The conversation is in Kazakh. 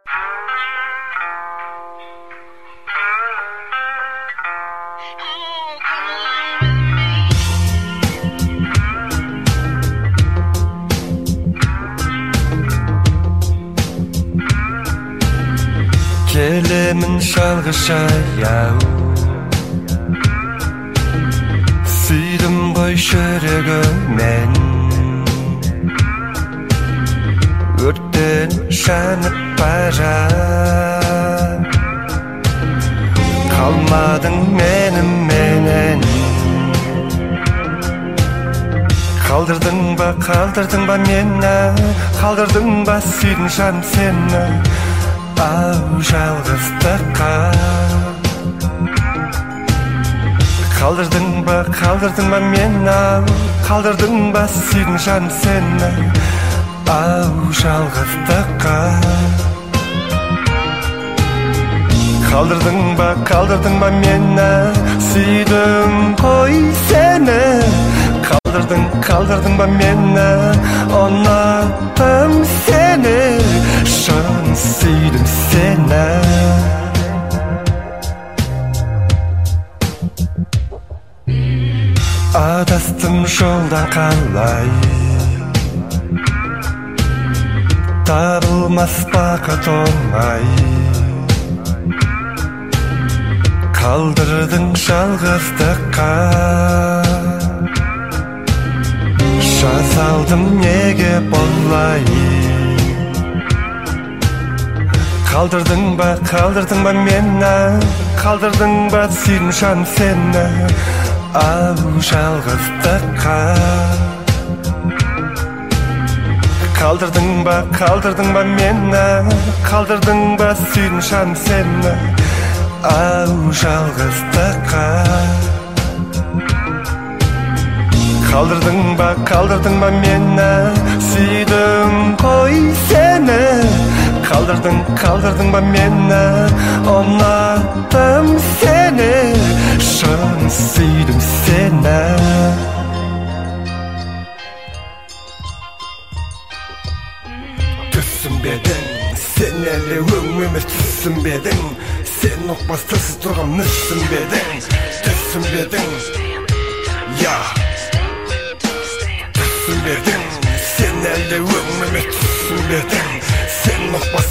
Келемін жалғыша яу Сүйдім ғой жүрегімен Өрттен жанып бара Қалмадың менен Қалдырдың ба мені Қалдырдың ба сүйдім жаным сені Ау жалғыздыққа Қалдырдың ба мені Қалдырдың ба сүйдім жаным сені Ау жалғыздыққа Қалдырдың ба мені Сүйдім ғой сені Қалдырдың ба мені Ұнаттым сені Шын сүйдім сені Адастым жолдан қалай Табылмас бақыт оңай Қалдырдың жалғыздыққа Жазалдым неге болай Қалдырдың ба мені Қалдырдың ба сүйдім жаным сені Ау жалғыздыққа Қалдырдың ба мені Қалдырдың ба сүйдім жаным сені Ау жалғыздыққа Қалдырдың ба мені Сүйдім ғой сені Қалдырдың ба мені Ұнаттым сені Шын сүйдім сені Түсінбедің Сен әлі өңмемес түсінбедің Сен ұқпас тірсіз тұрған мүсінбедің Түсінбедің Я Түсінбедің Сен әлі өңмемес түсінбедің Сен ұқпас